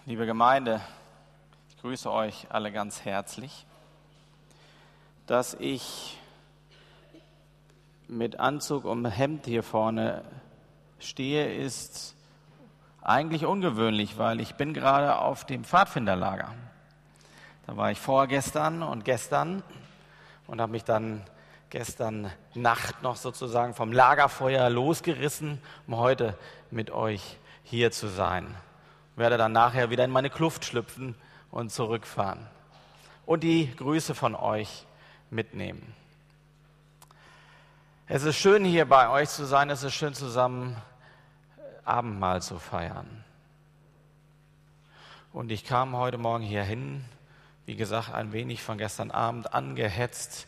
Liebe Gemeinde, ich grüße euch alle ganz herzlich. Dass ich mit Anzug und Hemd hier vorne stehe, ist eigentlich ungewöhnlich, weil ich bin gerade auf dem Pfadfinderlager. Da war ich vorgestern und gestern und habe mich dann gestern Nacht noch sozusagen vom Lagerfeuer losgerissen, um heute mit euch hier zu sein. Ich werde dann nachher wieder in meine Kluft schlüpfen und zurückfahren und die Grüße von euch mitnehmen. Es ist schön, hier bei euch zu sein. Es ist schön, zusammen Abendmahl zu feiern. Und ich kam heute Morgen hier hin, wie gesagt, ein wenig von gestern Abend angehetzt,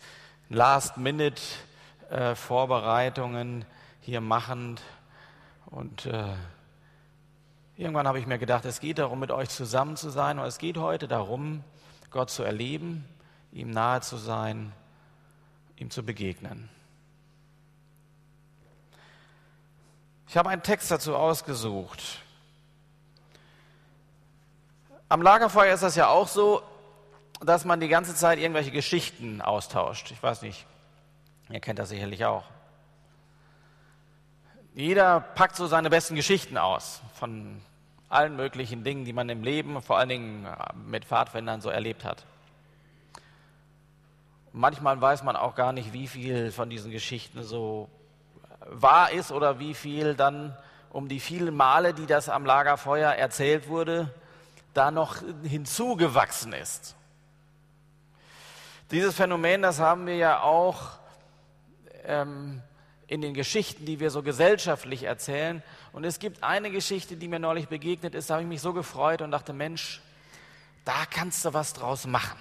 Last-Minute-Vorbereitungen hier machend. Und irgendwann habe ich mir gedacht, es geht darum, mit euch zusammen zu sein. Und es geht heute darum, Gott zu erleben, ihm nahe zu sein, ihm zu begegnen. Ich habe einen Text dazu ausgesucht. Am Lagerfeuer ist das ja auch so, dass man die ganze Zeit irgendwelche Geschichten austauscht. Ich weiß nicht, ihr kennt das sicherlich auch. Jeder packt so seine besten Geschichten aus von allen möglichen Dingen, die man im Leben, vor allen Dingen mit Pfadfindern so erlebt hat. Manchmal weiß man auch gar nicht, wie viel von diesen Geschichten so wahr ist oder wie viel dann um die vielen Male, die das am Lagerfeuer erzählt wurde, da noch hinzugewachsen ist. Dieses Phänomen, das haben wir ja auch in den Geschichten, die wir so gesellschaftlich erzählen. Und es gibt eine Geschichte, die mir neulich begegnet ist, da habe ich mich so gefreut und dachte, Mensch, da kannst du was draus machen.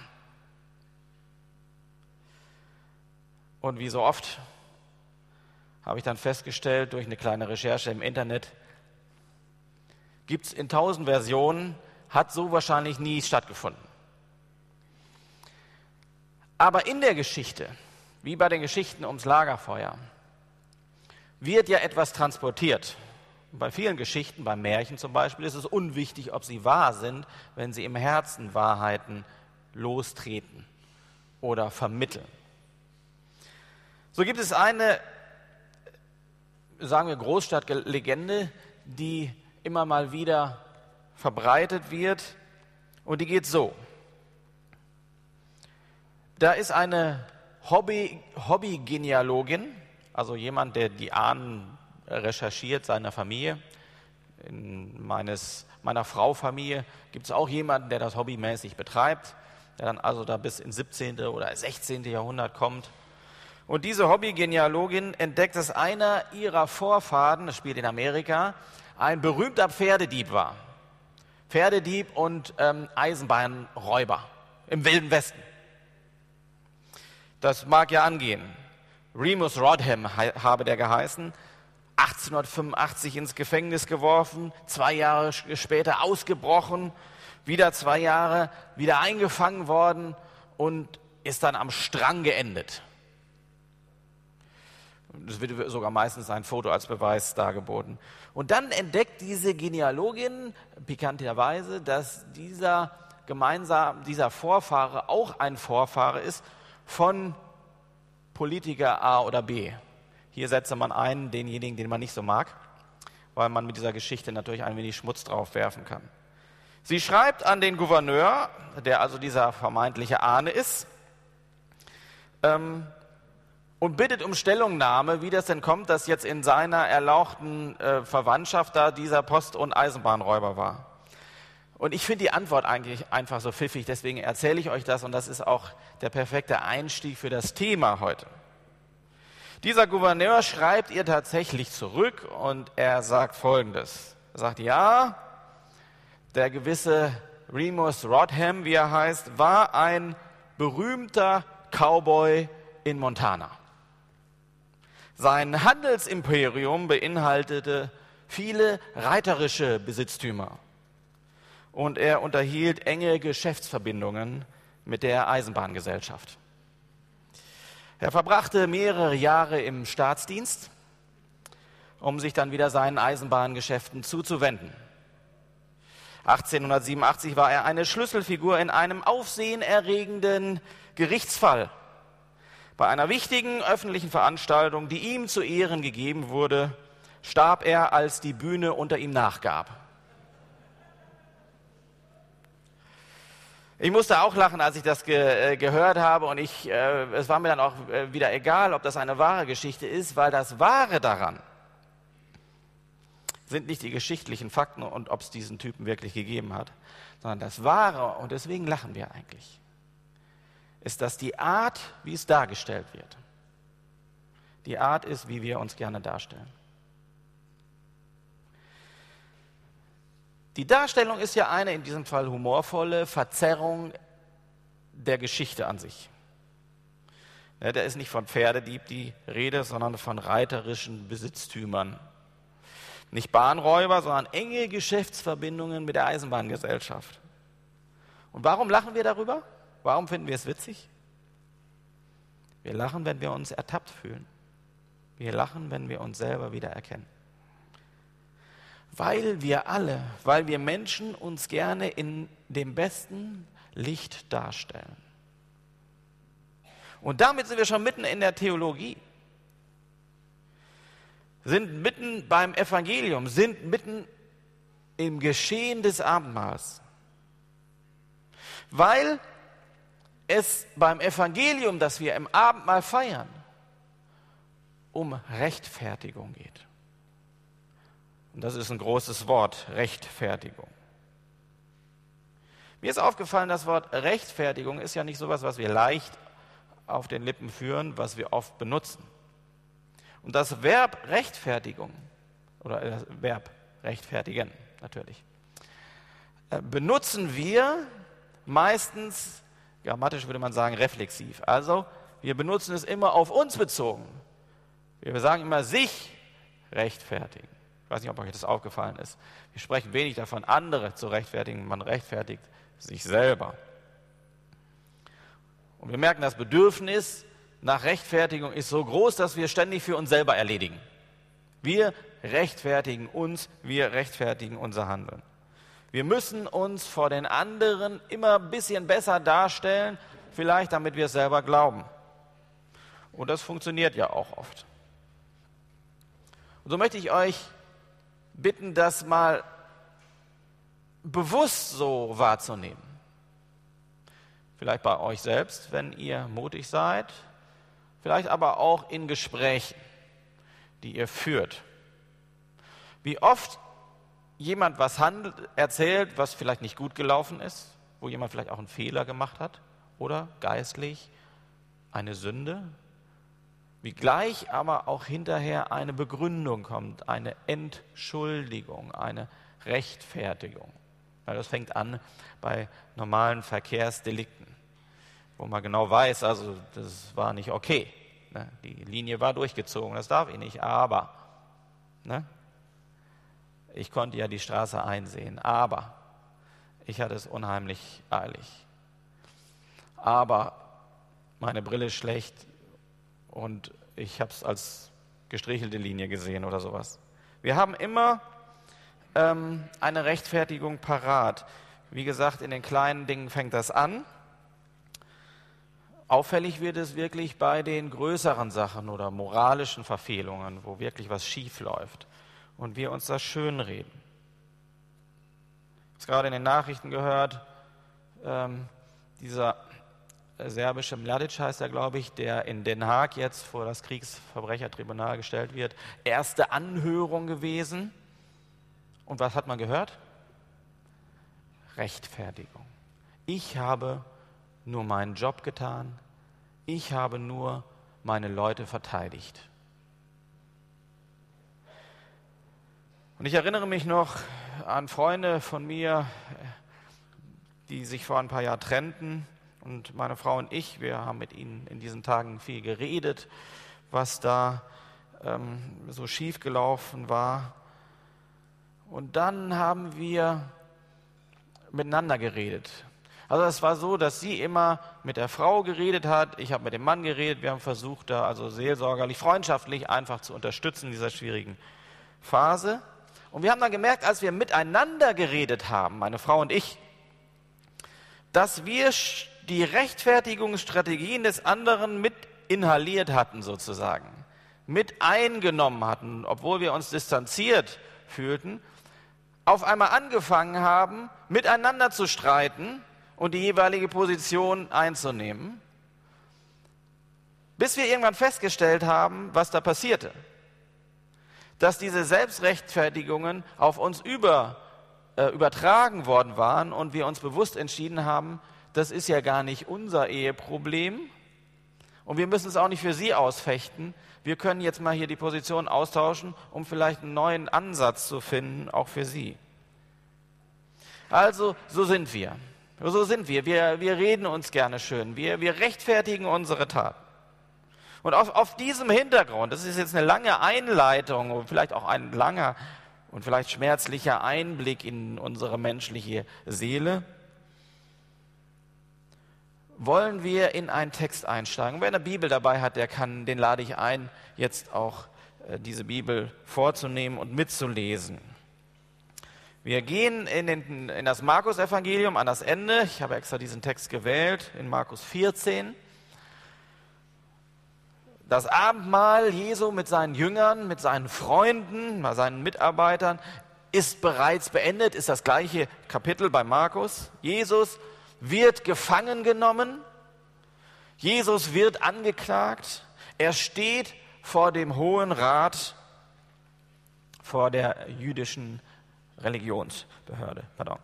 Und wie so oft habe ich dann festgestellt, durch eine kleine Recherche im Internet, gibt es in 1000 Versionen, hat so wahrscheinlich nie stattgefunden. Aber in der Geschichte, wie bei den Geschichten ums Lagerfeuer, wird ja etwas transportiert. Bei vielen Geschichten, bei Märchen zum Beispiel, ist es unwichtig, ob sie wahr sind, wenn sie im Herzen Wahrheiten lostreten oder vermitteln. So gibt es eine, sagen wir, Großstadtlegende, die immer mal wieder verbreitet wird, und die geht so. Da ist eine Hobby-Genealogin, also jemand, der die Ahnen recherchiert seiner Familie. In meiner Frau-Familie gibt es auch jemanden, der das hobbymäßig betreibt, der dann also da bis ins 17. oder 16. Jahrhundert kommt. Und diese Hobby-Genealogin entdeckt, dass einer ihrer Vorfahren, das spielt in Amerika, ein berühmter Pferdedieb war. Pferdedieb und Eisenbahnräuber im Wilden Westen. Das mag ja angehen. Remus Rodham habe der geheißen, 1885 ins Gefängnis geworfen, 2 Jahre später ausgebrochen, wieder 2 Jahre, wieder eingefangen worden und ist dann am Strang geendet. Es wird sogar meistens ein Foto als Beweis dargeboten. Und dann entdeckt diese Genealogin pikanterweise, dass dieser Vorfahre auch ein Vorfahre ist von Politiker A oder B. Hier setze man ein, denjenigen, den man nicht so mag, weil man mit dieser Geschichte natürlich ein wenig Schmutz drauf werfen kann. Sie schreibt an den Gouverneur, der also dieser vermeintliche Ahne ist, und bittet um Stellungnahme, wie das denn kommt, dass jetzt in seiner erlauchten Verwandtschaft da dieser Post- und Eisenbahnräuber war. Und ich finde die Antwort eigentlich einfach so pfiffig, deswegen erzähle ich euch das, und das ist auch der perfekte Einstieg für das Thema heute. Dieser Gouverneur schreibt ihr tatsächlich zurück und er sagt Folgendes. Er sagt, ja, der gewisse Remus Rodham, wie er heißt, war ein berühmter Cowboy in Montana. Sein Handelsimperium beinhaltete viele reiterische Besitztümer. Und er unterhielt enge Geschäftsverbindungen mit der Eisenbahngesellschaft. Er verbrachte mehrere Jahre im Staatsdienst, um sich dann wieder seinen Eisenbahngeschäften zuzuwenden. 1887 war er eine Schlüsselfigur in einem aufsehenerregenden Gerichtsfall. Bei einer wichtigen öffentlichen Veranstaltung, die ihm zu Ehren gegeben wurde, starb er, als die Bühne unter ihm nachgab. Ich musste auch lachen, als ich das gehört habe, und es war mir dann auch wieder egal, ob das eine wahre Geschichte ist, weil das Wahre daran sind nicht die geschichtlichen Fakten und ob es diesen Typen wirklich gegeben hat, sondern das Wahre, und deswegen lachen wir eigentlich, ist, dass die Art, wie es dargestellt wird, die Art ist, wie wir uns gerne darstellen. Die Darstellung ist ja eine, in diesem Fall humorvolle Verzerrung der Geschichte an sich. Ja, da ist nicht von Pferdedieb die Rede, sondern von reiterischen Besitztümern. Nicht Bahnräuber, sondern enge Geschäftsverbindungen mit der Eisenbahngesellschaft. Und warum lachen wir darüber? Warum finden wir es witzig? Wir lachen, wenn wir uns ertappt fühlen. Wir lachen, wenn wir uns selber wieder erkennen. Weil wir Menschen uns gerne in dem besten Licht darstellen. Und damit sind wir schon mitten in der Theologie. Sind mitten beim Evangelium, sind mitten im Geschehen des Abendmahls. Weil es beim Evangelium, das wir im Abendmahl feiern, um Rechtfertigung geht. Und das ist ein großes Wort, Rechtfertigung. Mir ist aufgefallen, das Wort Rechtfertigung ist ja nicht sowas, was wir leicht auf den Lippen führen, was wir oft benutzen. Und das Verb Rechtfertigung, oder das Verb rechtfertigen natürlich, benutzen wir meistens, grammatisch würde man sagen, reflexiv. Also wir benutzen es immer auf uns bezogen. Wir sagen immer sich rechtfertigen. Ich weiß nicht, ob euch das aufgefallen ist. Wir sprechen wenig davon, andere zu rechtfertigen. Man rechtfertigt sich selber. Und wir merken, das Bedürfnis nach Rechtfertigung ist so groß, dass wir ständig für uns selber erledigen. Wir rechtfertigen uns, wir rechtfertigen unser Handeln. Wir müssen uns vor den anderen immer ein bisschen besser darstellen, vielleicht damit wir es selber glauben. Und das funktioniert ja auch oft. Und so möchte ich euch bitten, das mal bewusst so wahrzunehmen. Vielleicht bei euch selbst, wenn ihr mutig seid, vielleicht aber auch in Gesprächen, die ihr führt. Wie oft jemand was erzählt, was vielleicht nicht gut gelaufen ist, wo jemand vielleicht auch einen Fehler gemacht hat oder geistlich eine Sünde, wie gleich aber auch hinterher eine Begründung kommt, eine Entschuldigung, eine Rechtfertigung. Ja, das fängt an bei normalen Verkehrsdelikten, wo man genau weiß, also das war nicht okay. Ne? Die Linie war durchgezogen, das darf ich nicht, aber ne? Ich konnte ja die Straße einsehen, aber ich hatte es unheimlich eilig. Aber meine Brille ist schlecht und ich habe es als gestrichelte Linie gesehen oder sowas. Wir haben immer eine Rechtfertigung parat. Wie gesagt, in den kleinen Dingen fängt das an. Auffällig wird es wirklich bei den größeren Sachen oder moralischen Verfehlungen, wo wirklich was schief läuft und wir uns das schönreden. Ich habe es gerade in den Nachrichten gehört, dieser serbische Mladic heißt er, glaube ich, der in Den Haag jetzt vor das Kriegsverbrechertribunal gestellt wird. Erste Anhörung gewesen. Und was hat man gehört? Rechtfertigung. Ich habe nur meinen Job getan. Ich habe nur meine Leute verteidigt. Und ich erinnere mich noch an Freunde von mir, die sich vor ein paar Jahren trennten. Und meine Frau und ich, wir haben mit ihnen in diesen Tagen viel geredet, was da so schief gelaufen war. Und dann haben wir miteinander geredet. Also es war so, dass sie immer mit der Frau geredet hat, ich habe mit dem Mann geredet, wir haben versucht, da also seelsorgerlich, freundschaftlich einfach zu unterstützen in dieser schwierigen Phase. Und wir haben dann gemerkt, als wir miteinander geredet haben, meine Frau und ich, dass wir die Rechtfertigungsstrategien des anderen mit inhaliert hatten sozusagen, mit eingenommen hatten, obwohl wir uns distanziert fühlten, auf einmal angefangen haben, miteinander zu streiten und die jeweilige Position einzunehmen, bis wir irgendwann festgestellt haben, was da passierte. Dass diese Selbstrechtfertigungen auf uns übertragen worden waren und wir uns bewusst entschieden haben, das ist ja gar nicht unser Eheproblem und wir müssen es auch nicht für Sie ausfechten. Wir können jetzt mal hier die Position austauschen, um vielleicht einen neuen Ansatz zu finden, auch für Sie. Also, so sind wir. So sind wir. Wir reden uns gerne schön. Wir rechtfertigen unsere Taten. Und auf diesem Hintergrund, das ist jetzt eine lange Einleitung und vielleicht auch ein langer und vielleicht schmerzlicher Einblick in unsere menschliche Seele, wollen wir in einen Text einsteigen. Wer eine Bibel dabei hat, den lade ich ein, jetzt auch diese Bibel vorzunehmen und mitzulesen. Wir gehen in das Markus-Evangelium an das Ende. Ich habe extra diesen Text gewählt, in Markus 14. Das Abendmahl Jesu mit seinen Jüngern, mit seinen Freunden, mit seinen Mitarbeitern ist bereits beendet, ist das gleiche Kapitel bei Markus. Jesus wird gefangen genommen, Jesus wird angeklagt, er steht vor dem Hohen Rat, vor der jüdischen Religionsbehörde. Pardon.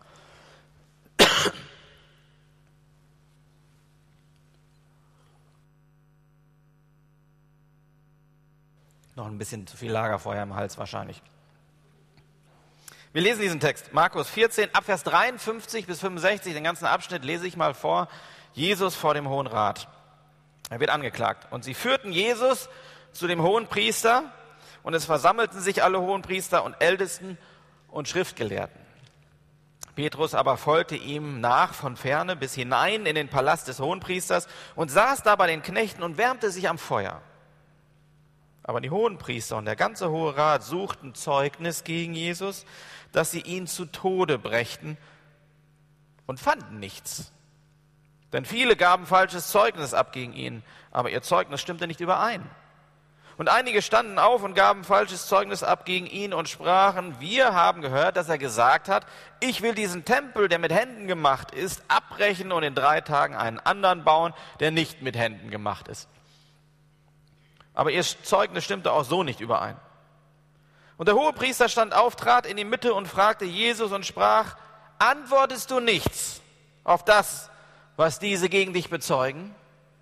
Noch ein bisschen zu viel Lagerfeuer im Hals wahrscheinlich. Wir lesen diesen Text, Markus 14, ab Vers 53 bis 65, den ganzen Abschnitt lese ich mal vor. Jesus vor dem Hohen Rat. Er wird angeklagt. Und sie führten Jesus zu dem Hohenpriester und es versammelten sich alle Hohenpriester und Ältesten und Schriftgelehrten. Petrus aber folgte ihm nach von ferne bis hinein in den Palast des Hohenpriesters und saß da bei den Knechten und wärmte sich am Feuer. Aber die Hohenpriester und der ganze Hohe Rat suchten Zeugnis gegen Jesus, dass sie ihn zu Tode brächten und fanden nichts. Denn viele gaben falsches Zeugnis ab gegen ihn, aber ihr Zeugnis stimmte nicht überein. Und einige standen auf und gaben falsches Zeugnis ab gegen ihn und sprachen, wir haben gehört, dass er gesagt hat, ich will diesen Tempel, der mit Händen gemacht ist, abbrechen und in 3 Tagen einen anderen bauen, der nicht mit Händen gemacht ist. Aber ihr Zeugnis stimmte auch so nicht überein. Und der Hohepriester stand auf, trat in die Mitte und fragte Jesus und sprach, antwortest du nichts auf das, was diese gegen dich bezeugen?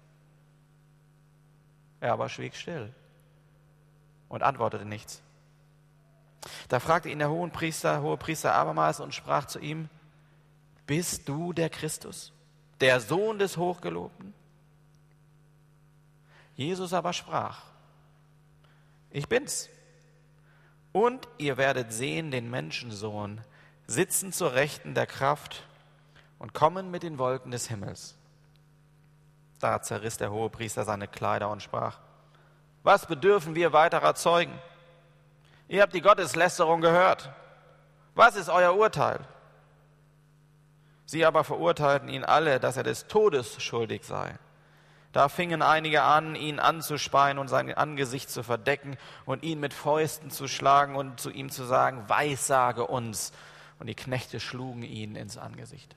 Er aber schwieg still und antwortete nichts. Da fragte ihn der Hohepriester abermals und sprach zu ihm, bist du der Christus, der Sohn des Hochgelobten? Jesus aber sprach, ich bin's. Und ihr werdet sehen den Menschensohn sitzen zur Rechten der Kraft und kommen mit den Wolken des Himmels. Da zerriss der Hohepriester seine Kleider und sprach, was bedürfen wir weiterer Zeugen? Ihr habt die Gotteslästerung gehört. Was ist euer Urteil? Sie aber verurteilten ihn alle, dass er des Todes schuldig sei. Da fingen einige an, ihn anzuspeien und sein Angesicht zu verdecken und ihn mit Fäusten zu schlagen und zu ihm zu sagen, weissage uns. Und die Knechte schlugen ihn ins Angesicht.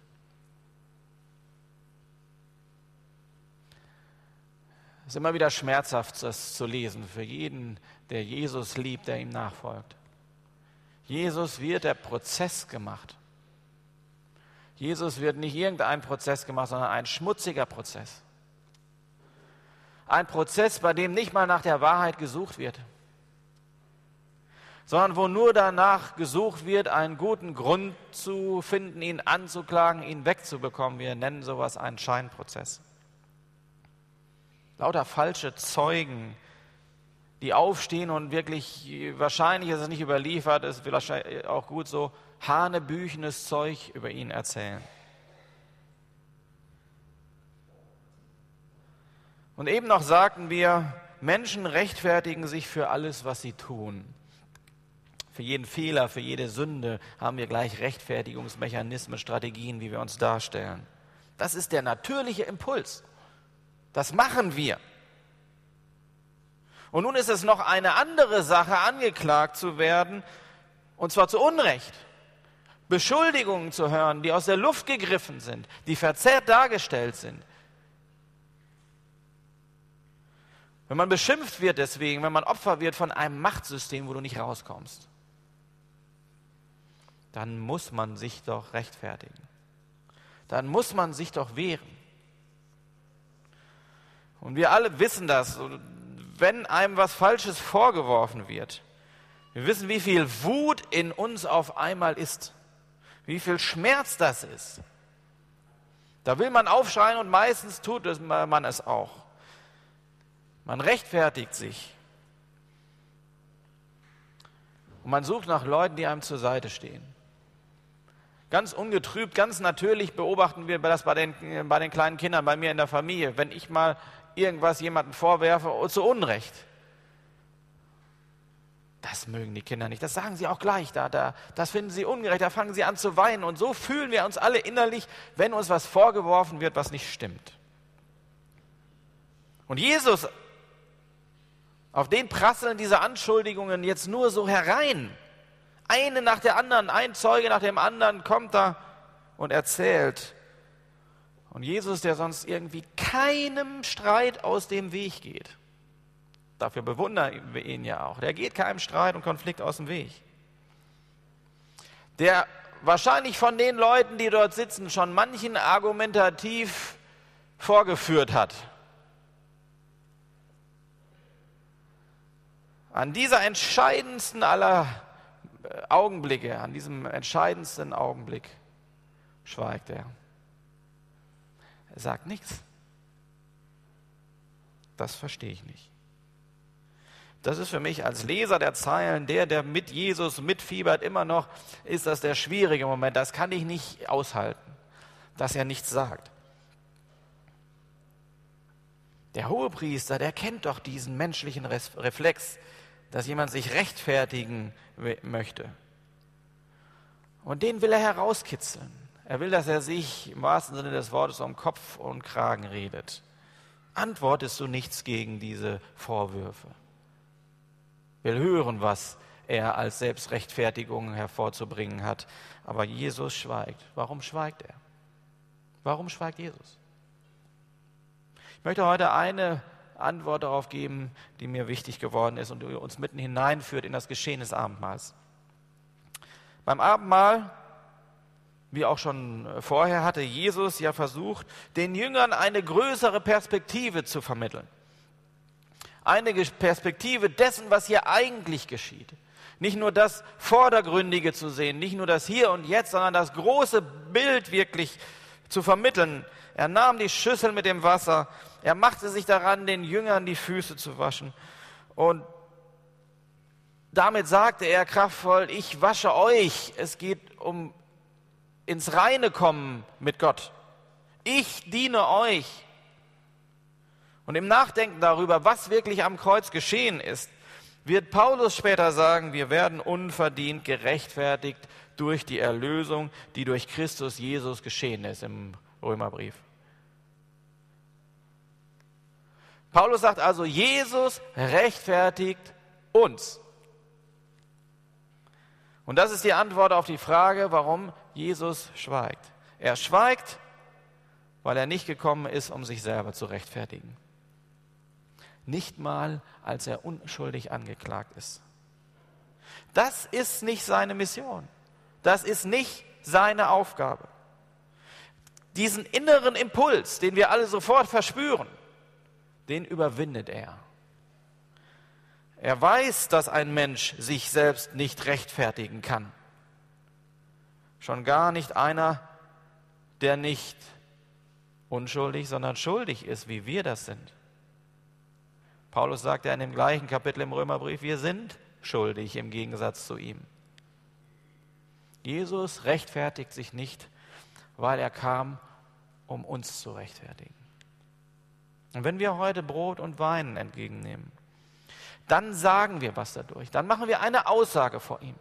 Es ist immer wieder schmerzhaft, das zu lesen für jeden, der Jesus liebt, der ihm nachfolgt. Jesus wird der Prozess gemacht. Jesus wird nicht irgendein Prozess gemacht, sondern ein schmutziger Prozess. Ein Prozess, bei dem nicht mal nach der Wahrheit gesucht wird, sondern wo nur danach gesucht wird, einen guten Grund zu finden, ihn anzuklagen, ihn wegzubekommen. Wir nennen sowas einen Scheinprozess. Lauter falsche Zeugen, die aufstehen und wirklich, wahrscheinlich ist es nicht überliefert, ist vielleicht auch gut so, hanebüchenes Zeug über ihn erzählen. Und eben noch sagten wir, Menschen rechtfertigen sich für alles, was sie tun. Für jeden Fehler, für jede Sünde haben wir gleich Rechtfertigungsmechanismen, Strategien, wie wir uns darstellen. Das ist der natürliche Impuls. Das machen wir. Und nun ist es noch eine andere Sache, angeklagt zu werden, und zwar zu Unrecht. Beschuldigungen zu hören, die aus der Luft gegriffen sind, die verzerrt dargestellt sind. Wenn man beschimpft wird deswegen, wenn man Opfer wird von einem Machtsystem, wo du nicht rauskommst, dann muss man sich doch rechtfertigen. Dann muss man sich doch wehren. Und wir alle wissen das, wenn einem was Falsches vorgeworfen wird. Wir wissen, wie viel Wut in uns auf einmal ist. Wie viel Schmerz das ist. Da will man aufschreien und meistens tut man es auch. Man rechtfertigt sich. Und man sucht nach Leuten, die einem zur Seite stehen. Ganz ungetrübt, ganz natürlich beobachten wir das bei den kleinen Kindern, bei mir in der Familie. Wenn ich mal irgendwas jemandem vorwerfe, zu Unrecht. Das mögen die Kinder nicht, das sagen sie auch gleich, das finden sie ungerecht, da fangen sie an zu weinen. Und so fühlen wir uns alle innerlich, wenn uns was vorgeworfen wird, was nicht stimmt. Und Jesus, auf den prasseln diese Anschuldigungen jetzt nur so herein. Eine nach der anderen, ein Zeuge nach dem anderen kommt da und erzählt. Und Jesus, der sonst irgendwie keinem Streit aus dem Weg geht, dafür bewundern wir ihn ja auch, der geht keinem Streit und Konflikt aus dem Weg. Der wahrscheinlich von den Leuten, die dort sitzen, schon manchen argumentativ vorgeführt hat. An dieser entscheidendsten aller Augenblicke, an diesem entscheidendsten Augenblick schweigt er. Er sagt nichts. Das verstehe ich nicht. Das ist für mich als Leser der Zeilen, der mit Jesus mitfiebert, immer noch, ist das der schwierige Moment. Das kann ich nicht aushalten, dass er nichts sagt. Der Hohepriester, der kennt doch diesen menschlichen Reflex, dass jemand sich rechtfertigen möchte. Und den will er herauskitzeln. Er will, dass er sich im wahrsten Sinne des Wortes um Kopf und Kragen redet. Antwortest du nichts gegen diese Vorwürfe? Will hören, was er als Selbstrechtfertigung hervorzubringen hat. Aber Jesus schweigt. Warum schweigt er? Warum schweigt Jesus? Ich möchte heute eine Antwort darauf geben, die mir wichtig geworden ist und die uns mitten hineinführt in das Geschehen des Abendmahls. Beim Abendmahl, wie auch schon vorher, hatte Jesus ja versucht, den Jüngern eine größere Perspektive zu vermitteln. Eine Perspektive dessen, was hier eigentlich geschieht. Nicht nur das Vordergründige zu sehen, nicht nur das Hier und Jetzt, sondern das große Bild wirklich zu vermitteln. Er nahm die Schüssel mit dem Wasser, er machte sich daran, den Jüngern die Füße zu waschen. Und damit sagte er kraftvoll, ich wasche euch. Es geht um ins Reine kommen mit Gott. Ich diene euch. Und im Nachdenken darüber, was wirklich am Kreuz geschehen ist, wird Paulus später sagen, wir werden unverdient gerechtfertigt durch die Erlösung, die durch Christus Jesus geschehen ist im Römerbrief. Paulus sagt also, Jesus rechtfertigt uns. Und das ist die Antwort auf die Frage, warum Jesus schweigt. Er schweigt, weil er nicht gekommen ist, um sich selber zu rechtfertigen. Nicht mal, als er unschuldig angeklagt ist. Das ist nicht seine Mission. Das ist nicht seine Aufgabe. Diesen inneren Impuls, den wir alle sofort verspüren, den überwindet er. Er weiß, dass ein Mensch sich selbst nicht rechtfertigen kann. Schon gar nicht einer, der nicht unschuldig, sondern schuldig ist, wie wir das sind. Paulus sagt ja in dem gleichen Kapitel im Römerbrief, wir sind schuldig im Gegensatz zu ihm. Jesus rechtfertigt sich nicht, weil er kam, um uns zu rechtfertigen. Und wenn wir heute Brot und Wein entgegennehmen, dann sagen wir was dadurch. Dann machen wir eine Aussage vor ihm.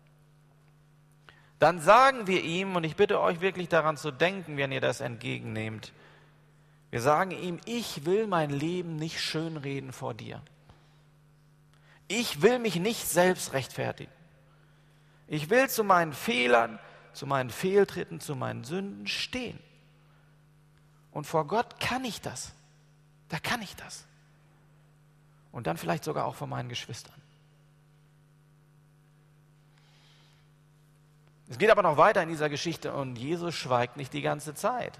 Dann sagen wir ihm, und ich bitte euch wirklich daran zu denken, wenn ihr das entgegennehmt, wir sagen ihm, ich will mein Leben nicht schönreden vor dir. Ich will mich nicht selbst rechtfertigen. Ich will zu meinen Fehlern, zu meinen Fehltritten, zu meinen Sünden stehen. Und vor Gott kann ich das. Da kann ich das. Und dann vielleicht sogar auch vor meinen Geschwistern. Es geht aber noch weiter in dieser Geschichte und Jesus schweigt nicht die ganze Zeit.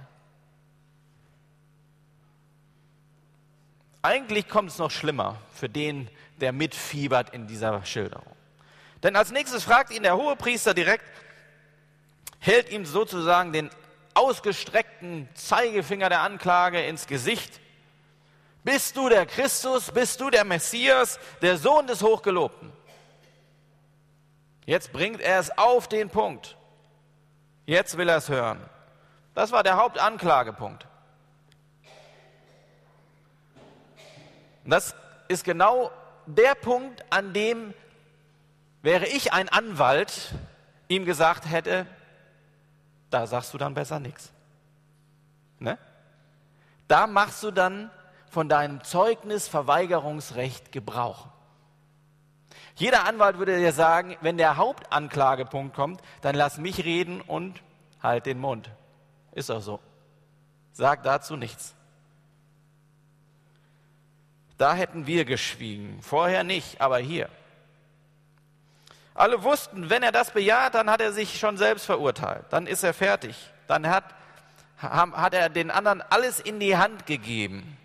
Eigentlich kommt es noch schlimmer für den, der mitfiebert in dieser Schilderung. Denn als nächstes fragt ihn der Hohepriester direkt, hält ihm sozusagen den ausgestreckten Zeigefinger der Anklage ins Gesicht. Bist du der Christus? Bist du der Messias, der Sohn des Hochgelobten? Jetzt bringt er es auf den Punkt. Jetzt will er es hören. Das war der Hauptanklagepunkt. Und das ist genau der Punkt, an dem, wäre ich ein Anwalt, ihm gesagt hätte, da sagst du dann besser nichts. Ne? Da machst du dann von deinem Zeugnisverweigerungsrecht Gebrauch. Jeder Anwalt würde dir sagen, wenn der Hauptanklagepunkt kommt, dann lass mich reden und halt den Mund. Ist auch so. Sag dazu nichts. Da hätten wir geschwiegen. Vorher nicht, aber hier. Alle wussten, wenn er das bejaht, dann hat er sich schon selbst verurteilt. Dann ist er fertig. Dann hat er den anderen alles in die Hand gegeben.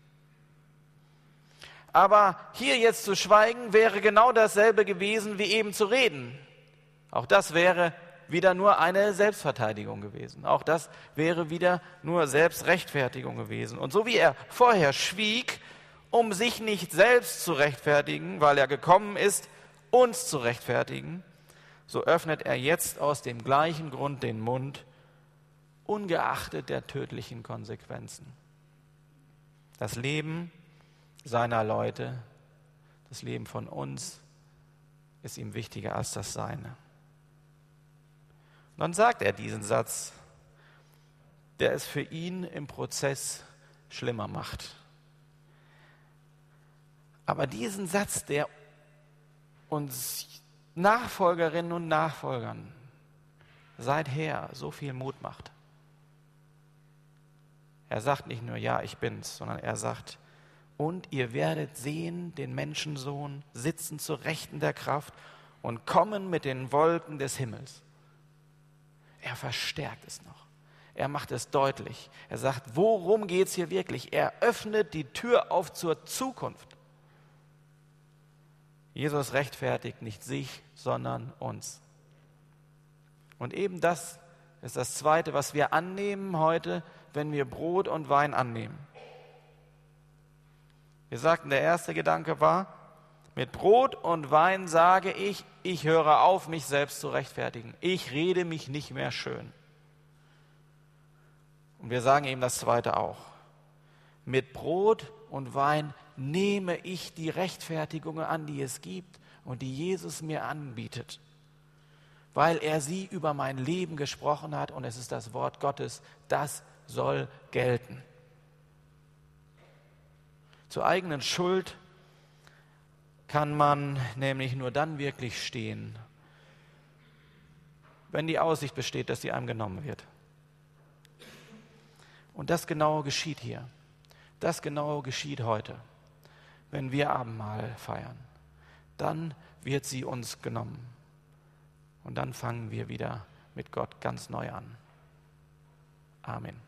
Aber hier jetzt zu schweigen, wäre genau dasselbe gewesen, wie eben zu reden. Auch das wäre wieder nur eine Selbstverteidigung gewesen. Auch das wäre wieder nur Selbstrechtfertigung gewesen. Und so wie er vorher schwieg, um sich nicht selbst zu rechtfertigen, weil er gekommen ist, uns zu rechtfertigen, so öffnet er jetzt aus dem gleichen Grund den Mund, ungeachtet der tödlichen Konsequenzen. Das Leben seiner Leute, das Leben von uns, ist ihm wichtiger als das Seine. Und dann sagt er diesen Satz, der es für ihn im Prozess schlimmer macht. Aber diesen Satz, der uns Nachfolgerinnen und Nachfolgern seither so viel Mut macht. Er sagt nicht nur, ja, ich bin's, sondern er sagt, und ihr werdet sehen, den Menschensohn sitzen zur Rechten der Kraft und kommen mit den Wolken des Himmels. Er verstärkt es noch. Er macht es deutlich. Er sagt, worum geht es hier wirklich? Er öffnet die Tür auf zur Zukunft. Jesus rechtfertigt nicht sich, sondern uns. Und eben das ist das Zweite, was wir annehmen heute, wenn wir Brot und Wein annehmen. Wir sagten, der erste Gedanke war, mit Brot und Wein sage ich höre auf, mich selbst zu rechtfertigen. Ich rede mich nicht mehr schön. Und wir sagen eben das Zweite auch. Mit Brot und Wein nehme ich die Rechtfertigungen an, die es gibt und die Jesus mir anbietet, weil er sie über mein Leben gesprochen hat und es ist das Wort Gottes, das soll gelten. Zur eigenen Schuld kann man nämlich nur dann wirklich stehen, wenn die Aussicht besteht, dass sie einem genommen wird. Und das genau geschieht hier. Das genau geschieht heute, wenn wir Abendmahl feiern. Dann wird sie uns genommen. Und dann fangen wir wieder mit Gott ganz neu an. Amen.